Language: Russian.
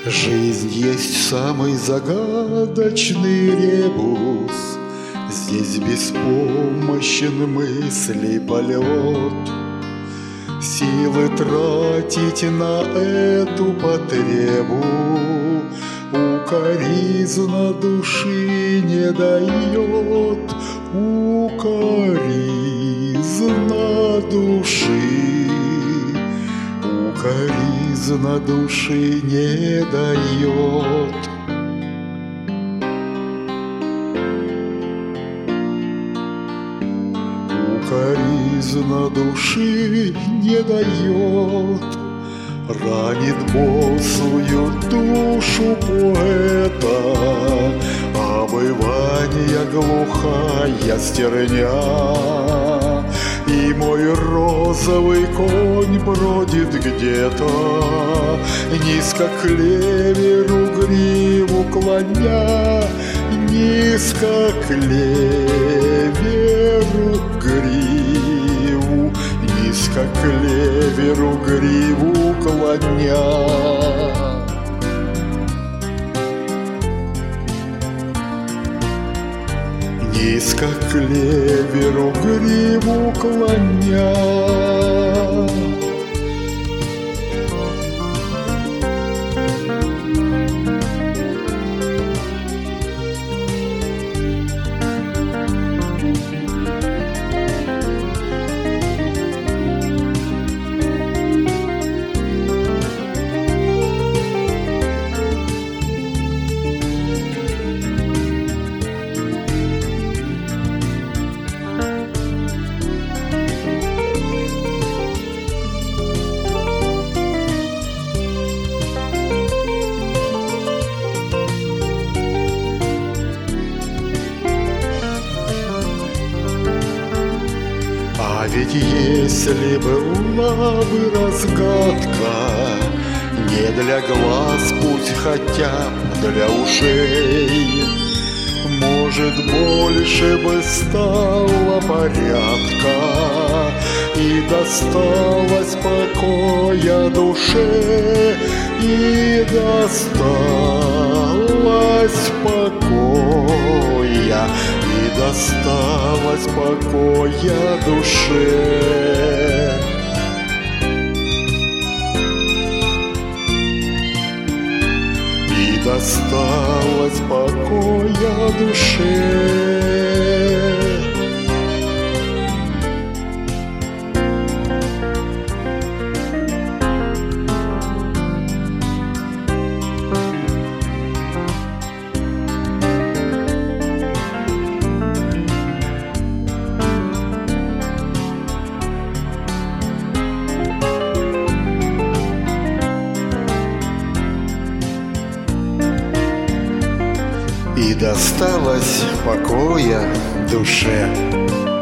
Жизнь есть самый загадочный ребус. Здесь беспомощен мысли полет. Силы тратить на эту потребу укоризна души не дает. Укоризна души, укоризна души не дает. Укоризна души не дает. Ранит босую душу поэта обывания глухая стерня. И мой розовый конь бродит где-то, низко к клеверу гриву клоня, низко к клеверу гриву, низко к клеверу гриву клоня. Низко к клеверу гриву клоня. А ведь если была бы разгадка не для глаз, пусть хотя бы для ушей, может, больше бы стало порядка и досталось покоя душе, и досталось покоя, и досталось покоя душе. И досталось покоя душе. И досталось покоя душе.